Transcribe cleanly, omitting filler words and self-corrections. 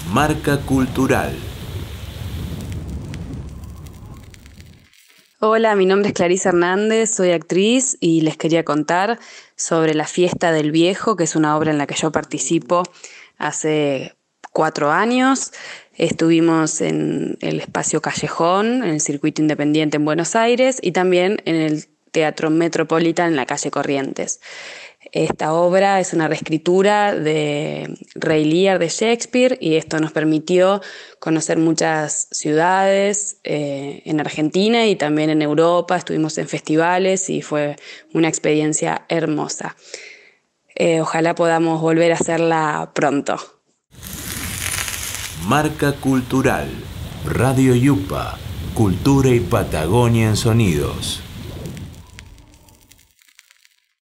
Marca Cultural. Hola, mi nombre es Clarisa Hernández, soy actriz y les quería contar sobre La Fiesta del Viejo, que es una obra en la que yo participo hace 4 años. Estuvimos en el Espacio Callejón, en el Circuito Independiente en Buenos Aires, y también en el Teatro Metropolitan en la calle Corrientes. Esta obra es una reescritura de Rey Lear de Shakespeare y esto nos permitió conocer muchas ciudades en Argentina y también en Europa. Estuvimos en festivales y fue una experiencia hermosa. Ojalá podamos volver a hacerla pronto. Marca Cultural. Radio Yupa. Cultura y Patagonia en sonidos.